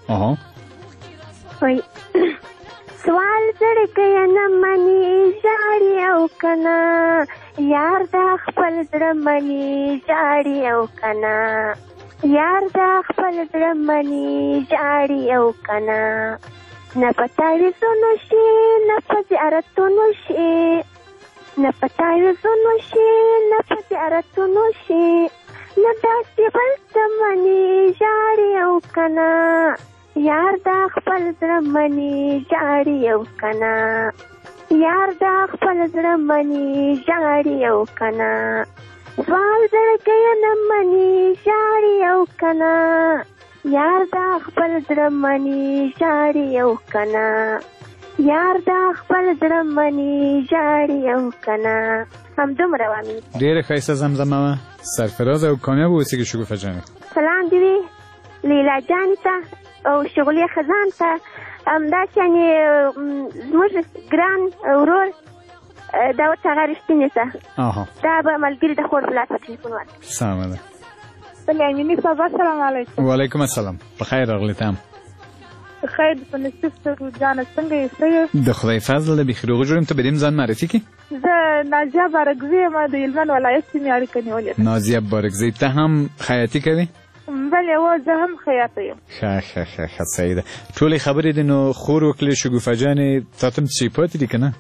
[SPEAKER 6] وایي سوال زړګی نه مني ژاړي او که نه، یار دا خپل زړه مني ژاړي او که نه، یار دا خپل زړه مني ژاړي او که نه، نه په تعویذونو شي نه په زیارتونو شي، نه په تعویذونو شي نه په زیارتونو شي، نه داسې بل څه مني ژاړي او که نه، یار دا خپل زړه مني ژاړي او که نه، یار دا خپل زړه مني ژاړي او که نه، سوال زړګی نه مني ژاړي او که نه، یار دا خپل زړه مني ژاړي او که نه، یار دا خپل زړه مني ژاړي او که نه. همدومره وامي. ډېره ښایسته زمزمه وه. سرفراز او کامیاب اوسېږي شګوفه جانې. سلام دې وي لیلا جانې ته او شغلې خزان ته، همداسې یعنې زموږ ګران ورور داود هغه رښتینې ته، دا به ملګري د خور پلار په ټلیفون ورکړي. سمه ده. بلې امیني صاحب السلام علیکم. وعلیکم السلام. په خیر راغلې ته هم.
[SPEAKER 7] خیر په نصیب سره جانه څنګه یې؟
[SPEAKER 2] د خدای فضل د بخیر غوړم ته بدیم ځان معرفي کی.
[SPEAKER 7] زه نازیه بارګزی یم د هلمند ولایت سیمې اړیکه نیولې.
[SPEAKER 2] نازیه بارګزی ته هم خیاطي کوي؟
[SPEAKER 7] بله زه هم خیاطه یم.
[SPEAKER 2] ښه صحیح ده. ټولې خبرې دي نو خور وکړې شګوفه جانې تا ته هم څه پاتې دي که نه؟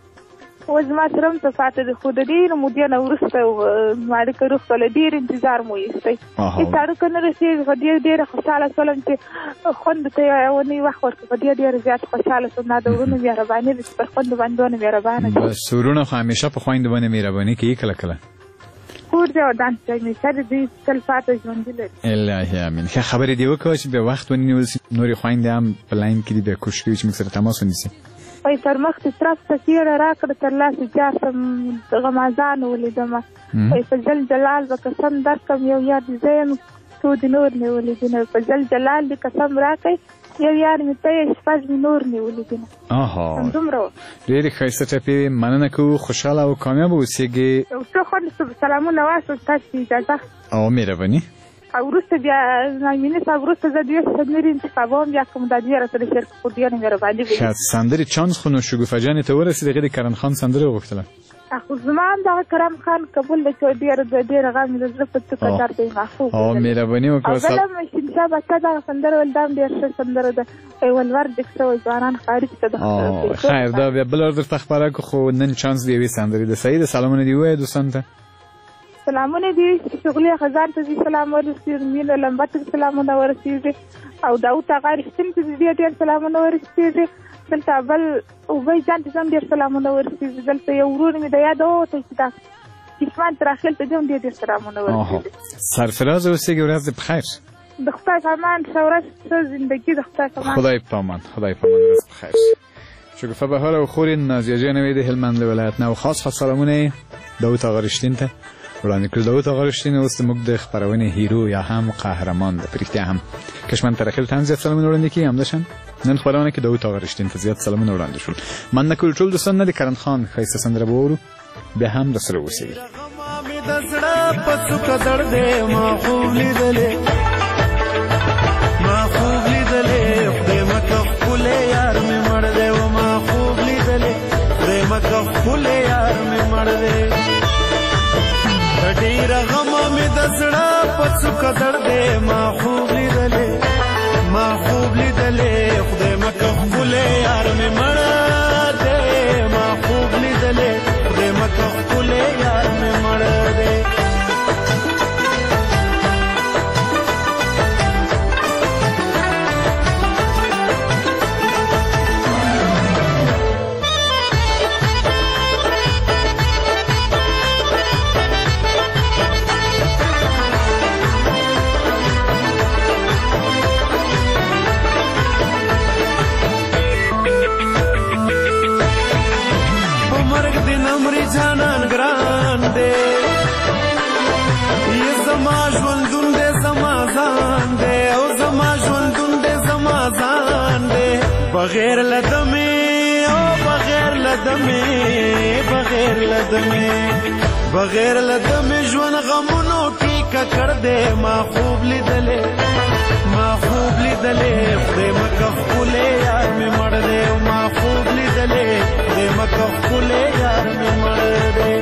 [SPEAKER 7] اوس زما سره هم څه پاتې دي خو د ډېرو مودې نه وروسته اړیکه روغتله ډېر انتظار مو ایستی. هېڅ اړیکه نه رسېږي خو ډېره خوشحاله شولم چې خویندو ته یې اونۍ وخت ورکړ په ډېره زیات خوشحاله شوم. دا د وروڼو مهرباني ده چې پر خویندو باندې دونه مهربانه دي.
[SPEAKER 2] بس وروڼه خو همیشه په خویندو باندې مهرباني کوي کله کله.
[SPEAKER 7] کور دی او دان چې همیشه د دوی تل پاته ژوندي لري.
[SPEAKER 2] الهي امین. ښه خبرې دې وکړه چې بیا وخت ونیول شي. نورې خویندې هم په لاین کې دي بیا کوشش کوي چې موږ سره تماس ونیسي. وایي
[SPEAKER 7] تر مخکې طرف ته تېره راکړه تر لاسه جاسم غمازان ولیدمه. وایي په جل جلال به قسم درکړم یو یار دې زه یم څو دې نور مې ولیدي نه. په جل جلال دې قسم راکړئ یو یار مې ته یې شپږ مې نور مې ولیدي نه. همدومره
[SPEAKER 2] ډېرې ښایسته ټپې مننه کوو. خوشحاله او کامیابه اوسېږئ.
[SPEAKER 7] یو څو خوندې سلامونه واخلم ستاسو اجازه
[SPEAKER 2] او مهرباني.
[SPEAKER 7] او وروسته بیا نایمینې صاحب وروسته زه دوې سندرې انتخابوم بیا کوم دا دوې راسره شعر خو ډېره مهرباني وکړي.
[SPEAKER 2] ښه سندرې چانس خو نو شګوفه جانې ته ورسېد هغې د کرم خان سندره وغوښتله.
[SPEAKER 7] خو زما هم دغه کرم خان قبول دی چې ډېره غم مې د زړه په څوکه درد دی محفوظ.
[SPEAKER 2] او مهرباني وکړه.
[SPEAKER 7] او بله هم شینشاه بچه دغه سندره ویل دا هم ډېره ښه سندره ده. ولور ډک شوی ځوانان خارج ته د
[SPEAKER 2] خیر دا بیا بله ور درته خپاره کړو خو نن چانس د یوې سندرې ده. صحیح ده. سلامونه دې ووایه دوستانو ته.
[SPEAKER 7] سلامونه دي شغلي خزان ته دي سلام ورسېږي. مینه لمبه ته سلامونه ورسېږي او داود اغا رښتین ته دي ډېر سلامونه ورسېږي. دلته بل اوبی جان ته هم ډېر سلامونه ورسېږي. دلته یو ورور مې د یادوه ته چې دا کشمان تراخیل ته دي هم ډېر سلامونه ورسېږي.
[SPEAKER 2] سرفراز اوسېږي. ورځ دې بخیر.
[SPEAKER 7] د خدای په امان ښه ورځ ښه زندګي. د خدای په امان.
[SPEAKER 2] خدای په امان. ورځ بخیر. شګوفه بهار او خور نازیه جانوی د هلمند ولایت نه او خاص سلامونه داود اغا رښتین ته وړاندې کړل. داود اغا رښتین اوس زموږ د خپرونې هیرو یا هم قهرمان ده. په رښتیا هم کشمن ترخیل ته هم زیات سلامونه وړاندې کړي. همداشان نن خپرونه کې داود اغا رښتین ته زیات سلامونه وړاندې شول. مننه کوو ټول دوستان. د کرم خان ښایسته سندره به واورو بیا هم درسره اوسئ.
[SPEAKER 1] ما خوب لیدلې خدای مکه ښکلی یار مې مړ دی و ما خوب لیدلې خدای مکه ښکلی یار مې مړ دی. د ډېره غمه مې د زړه په څوکه دړ دی. ما خوب لیدلې خدای مکه ښکلی یار مې مړ دی. ما خوب لیدلې خدای مکه ښکلی یار مې مړ دی. جانان ګران دی یې زما ژوندون دی زما ځان دی او زما ژوندون دی زما ځان دی. بغیر له دمې او بغیر له دمې ژوند غمونو کې ککړ دی. ما خوب لیدلې خدای مکه ښکلی یار مې مړ دی. ما خوب لیدلې خدای مکه ښکلی یار مې مړ دی.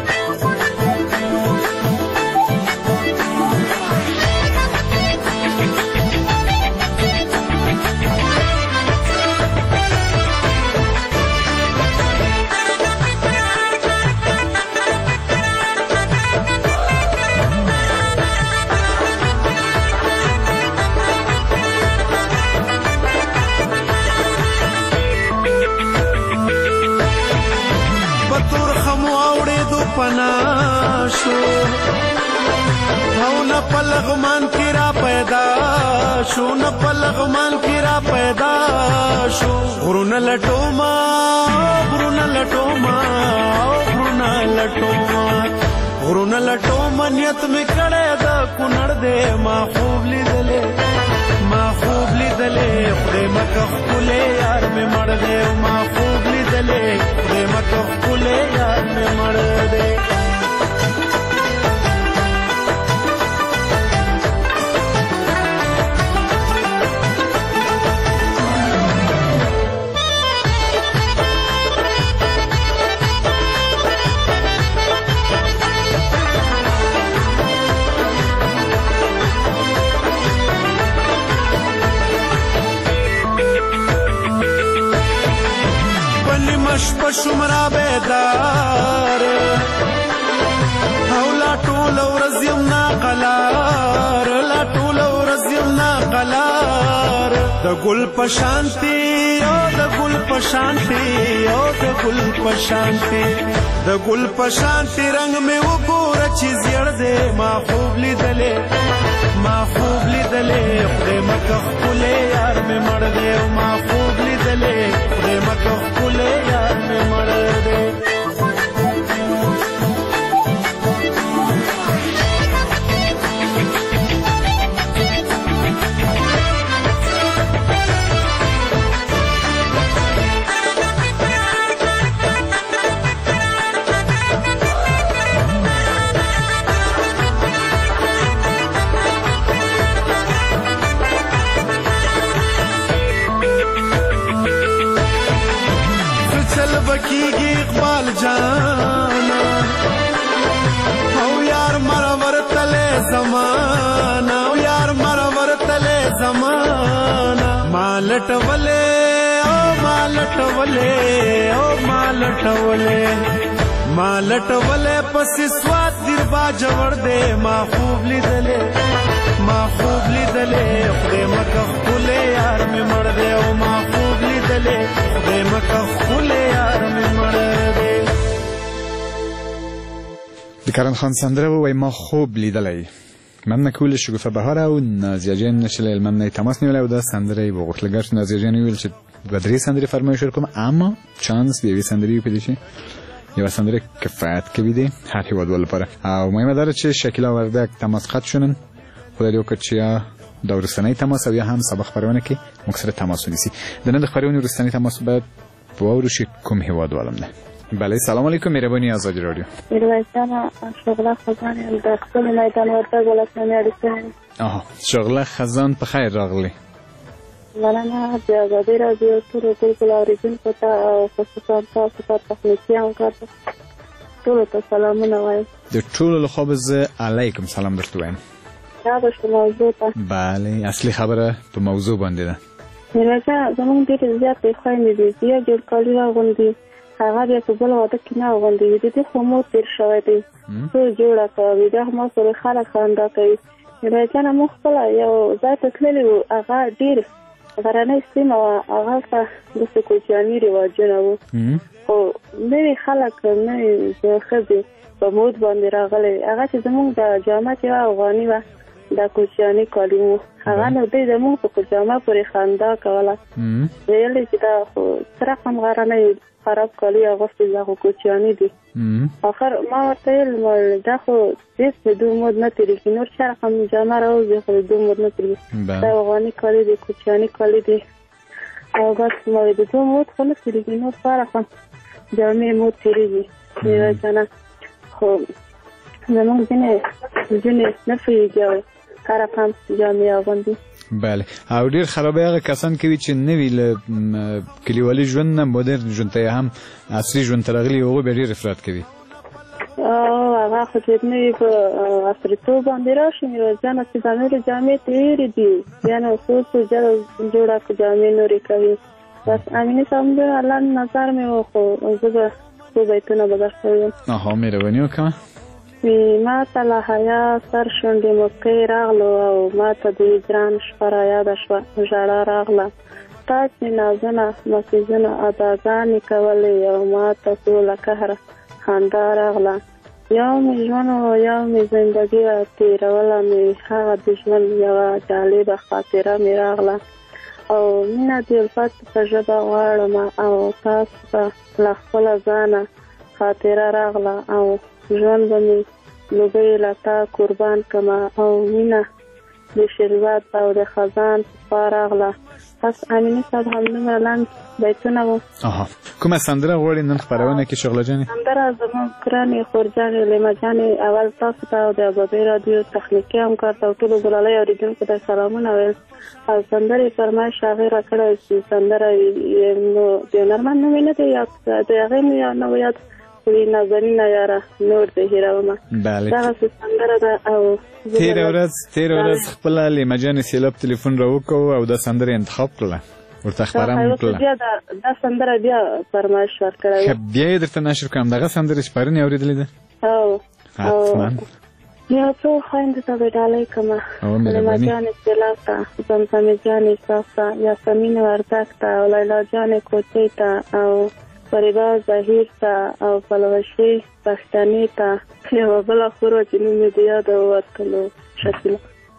[SPEAKER 1] پناه شو او نه په لغمان کې را پیدا شو غرونه لټوما نیت مې کړی د کونړ دی. ما خوب لیدلې خدای مکه ښکلی یار مې مړ دی. ما خوب لیدلې خدای مکه ښکلی یار مې مړ دی. شمرا بیدار او لا ټول ورځ یم ناقلار لا ټول ورځ یم ناقلار د ګل په شانتي او د ګل په شانتي او د ګل په شانتي د ګل په شانتي رنگ مې وګوره چې زیړ دی ما خوب لیدلې ما خوب لیدلې خدای مکه ښکلی یار مې مړ دی او ما خوب لیدلې خدای مکه ښکلی یار مې مړ دی بکیږي اقبال جانا او یار مرور تله زمانہ او یار مرور تله زمانہ مالټ ولې او مالټ ولې او مالټ ولې مالټ ولې پس سواد در با جوړ دے ما خوب لیدلې ما خوب لیدلې خدای مکه ښکلی یار مې مړ دی او ما خوب لیدلې خدای مکه ښکلی یار مې مړ دی
[SPEAKER 2] د کرن خان سندره وای ما خوب لیدلی من کول شگوفه بهاره و نازیه جان نشله من تماس نیوله و دا سندره با غفلگرش نازیه جان نیوله چه بدری سندره فرمایش کنم اما چانس دیوی سندری پیدیشه یه سندره کفایت که بیده هر هیواد والا پاره و مهمه داره چه شکل آورده تماس خط شونن خدا دیو که چیا دورستانی تماس و یا هم سبخ پروانه که مکسر تماس نیسی دنده خبرونی رستانی تماس باید باوروش کم هیواد والم نه بله سلام علیکم مهربانی آزادی رادیو
[SPEAKER 3] میرویسان شغله خزان در خپل میدان ورته ولسمه اړیکه
[SPEAKER 2] آها شغله خزان په خیر راغلی
[SPEAKER 3] مننه د آزادی رادیو ټول ټول اوریدونکو ته او خصوصا تاسو ته تخنیکیان کارته ټول ته سلامونه وایم
[SPEAKER 2] د ټول له خو زه علیکم سلام درته وایم
[SPEAKER 3] دا د موضوع ته
[SPEAKER 2] بله اصلي خبره په موضوع باندې ده
[SPEAKER 3] میرویسان زمونږ ډېر زیات خویندې دي چې جوړ کالي راغوندي هغه بیا په بل واده کې نه غونډي د دې خو مو تیر شوی دی ټول جوړه کوي دا مو سره خلک خندا کوي میرویسان مو خپل یو ځای ته تللی وو هغه ډېر غرنۍ سیمه وه هغه ته داسې کوچیاني رواجونه وو خو نوي خلک نوي ښځې په مود باندې راغلی هغه چې زمونږ د جامه چې وه افغاني وه دا کوچیاني کالي وو هغه نو دوی زمونږ په جامه پورې خندا کوله ویل چې دا خو څه رقم غرنۍ خراب کالی اغوستي دا خو کوچیاني دي آخر ما ورته ویل دا خو هېڅ د دوی مود نه تېرېږي نور څه رقم جامه راوځي خو د دوی مود نه تېرېږي دا افغاني کالي دي کوچیاني کالي دي او بس ما ویل د دوی مود خو نه تېرېږي نور څه رقم جامې مود تېرېږي میرویسانه خو زمونږ ځینې نه پوهېږي او هر رقم جامې اغوندي
[SPEAKER 2] بله او ډیر خرابه هغه کسان کوي چې نوی له کلیوالي ژوند نه مدرن ژوند ته هم عصري ژوند ته راغلي هغوی به ډېر افراط کوي
[SPEAKER 3] هغه خو چې نوي په عصریتوب باندې راشي میرویسانه چې دا نورې جامې تېرې دي بیا نو څو جوړه جامې نورې کوي بس امینې صاحب الله نظر مې و خو زه به څو بیتونه به درته ویم
[SPEAKER 2] اها مهرباني وکړه
[SPEAKER 3] ما ته له حیا سر شونډې مسکۍ راغلو او ما ته د هجران شپه رایاده شوه ژړا راغله تا چې نازونه مسیزونه اداګانې کولې او ما ته ټوله قهره خندا راغله یو مې ژوند و یو مې زندګي تېروله مې هغه د ژوند یوه جالبه خاطره مې راغله او مینه د الفت په ژبه غواړم او تاسو ته له خپله ځانه خاطره راغله او ژوند به مې لوبۍ له تا قربان کړمه او مینه د شربت او د خزان په راغله بس امینې صاحب همدومره لنډ بیتونه وو
[SPEAKER 2] کومه سندره غواړې نن خپرونه کې شغله جانې
[SPEAKER 3] سندره زموږ ګرانې خورجانې لیمه جانې اول تاسو ته او د ازادۍ راډیو تخنیکي همکار ته او ټولو ګلالۍ اورېدونکو ته سلامونه ویل او سندرې فرمایش هغې راکړی چې سندره نو د هنرمند نوم یې نه دی یاد د هغې مې نه و یاد نازنینه یاره نور د هیرومه دغسې سندره ده او
[SPEAKER 2] تېره ورځ خپله لیمه جانې سیلاب تلیفون را وکړو او دا سندره انتخاب کړله ورته خبرم کړله
[SPEAKER 8] بیا دا سندره بیا فرمایش ورکړی
[SPEAKER 2] بیا یې درته نشر کړم دغه سندرې چې پرون یې اورېدلې ده حتما
[SPEAKER 8] یا څو خویندو ته به ډالۍ کړمه کلمه جانې سیلاب ته زمزمې جانې صاف ته یاسمین وردک ته او لیلا جانې کوچۍ ته او فریبا ظهیر ته او پلوشي پښتنې ته یوه بله خور وه چې نوم یې د یاده ووتلو شکیله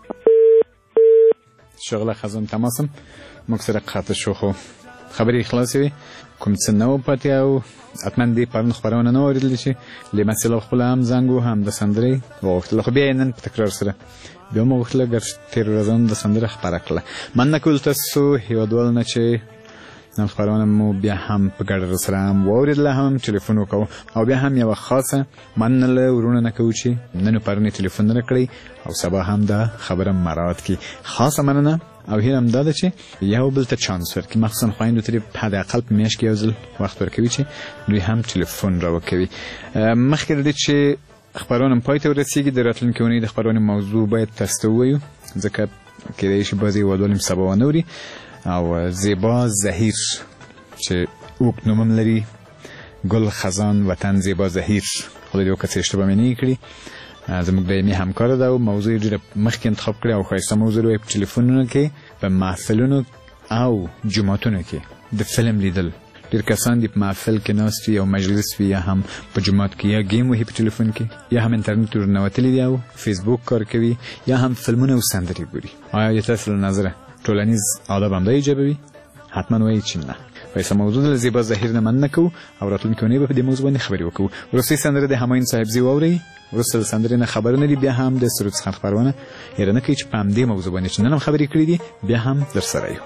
[SPEAKER 2] شغله خزان تماسم موږ سره قاطع شو خو خبرې خلاصې وي کوم څه نه و پاتې او حتما دې پرون خپرونه نه اورېدلې چې لیما سیلاب خپله هم زنګ و هم د سندرې وغوښتله خو بیا یې نن په تکرار سره بیا مو غوښتله ګر تېرو ورځونو د سندره خپره کړله مننه کوو تاسو هېوادوالو نه چې نن خپرونه مو بیا هم په ګډه سره هم واورېدله هم ټلیفون وکړو او بیا هم یوه خاصه مننه له ورونه نه کوو چې نن پرون یې ټلیفون نه کړی او سبا هم دا خبره مراعات کړي خاصه مننه او هیله هم دا ده چې یو بل ته چانس ورکړي مخصوصا خویندو ته په حداقل په میاشت کې یو ځل وخت ورکوي چې دوی هم ټلیفون راوکوي مخکې د دې چې خپرونه پای ته ورسیږي د راتلونکې اونۍ د خپرونې موضوع باید تاسو ته ووایو ځکه کیدای شي بعضې هېوادوال هم سبا ونه اوري او زیبا زهیر چې اوږد نوم هم لري ګل خزان وطن زیبا زهیر خدای دې وکړه چې اشتباه مې نه کړي زموږ دایمي همکاره ده او موضوع یې ډېره مخکې انتخاب کړې او ښایسته موضوع یې په ټلیفونونو کې په محفلونو او جوماتونو کې د فلم لیدل ډېر کسان دي په محفل کې ناست وي او مجلس وي یا هم په جومات کې یا ګیم وهي په ټلیفون کې یا هم انټرنټ ورننوتلي دي او فیسبوک کار کوي یا هم فلمونه او سندرې ګوري آیا د تاسو له نظره ټولنیز آداب هم دا ایجابوي حتما وایي چې نه وایسه موضوع د زیبا زهیر نه مننه کوو او راتلونکې اونۍ به په دې موضوع باندې خبرې وکړو وروستۍ سندره د همایون صاحبزي واورئ وروسته د سندرې نه خبرونه دي بیا هم د سرود څخه خپرونه هېره نه کوي چې په همدې موضوع باندې چې نن هم خبرې کړې دي بیا هم در سره یو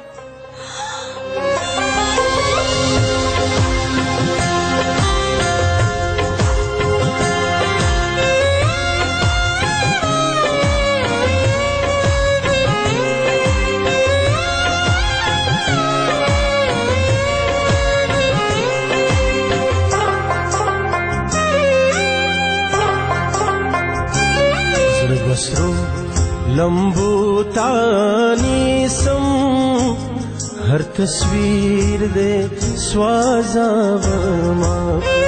[SPEAKER 9] लंबू तानी सम हर तस्वीर दे स्वाजावमा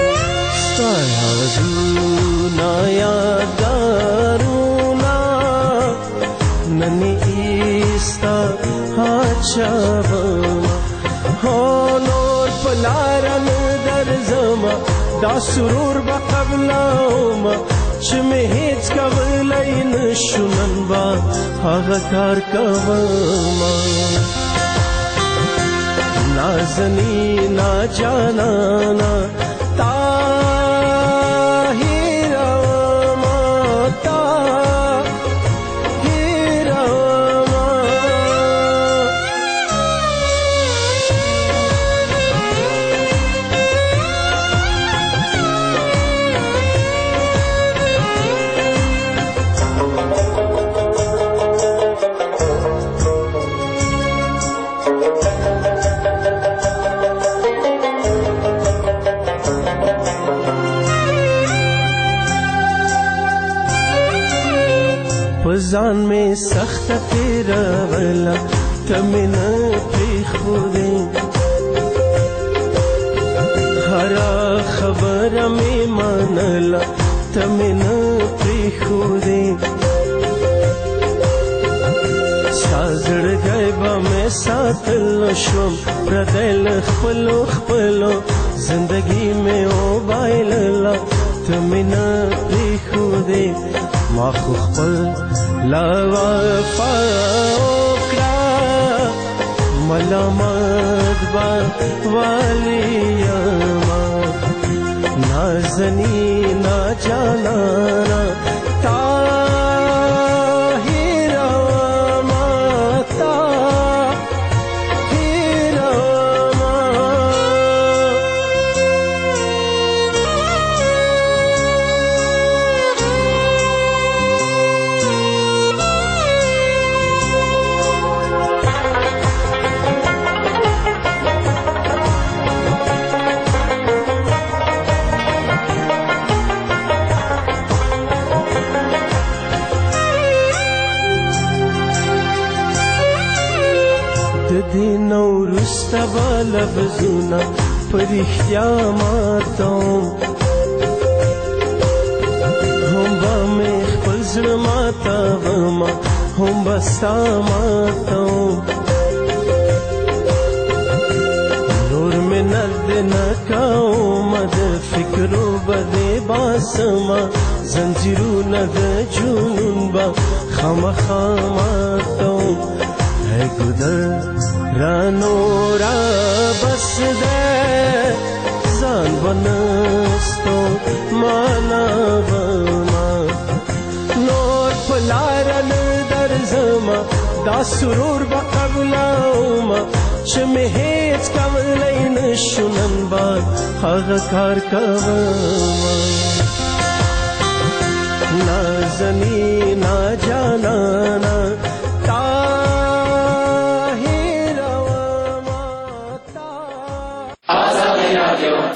[SPEAKER 9] सायाजूना यादारूना ननी ईस्ता हाचावमा हो नोर पलारन दरजमा دا سرور بقبلوما چې مې هیڅ کولی نشو نن به هغه کار کوما نازنینا جانانا تا هیروما تا هیروما ځان میں سخت تیرا ولا تمن پریخودے ہرا خبر میں مانلا تمن پریخودے سازړ غیبا میں ساتل شوم پردل خپلو خپلو زندگی میں او بایللا تمن پریخودے ما خو خپل لا وفا وکړه ملامت با واليما نازنینا جانانا طاهرما طاهرما ستبا لفظونه پرختیا ماتوم هم با می خپل زړه ماتوم هم به ستا ماتوم نور مې نرد نه کوم د فکرو به دې باسمه زنځیرونه د جنون به خامخا ماتوم ای ګودر رانو را بس ده ځان ونستو مانا وما نور پلار نه درځما دا سرور به قبلوما چې مې هیڅ کولی نشو نن باد هغه کار کوما نازنینا جانانا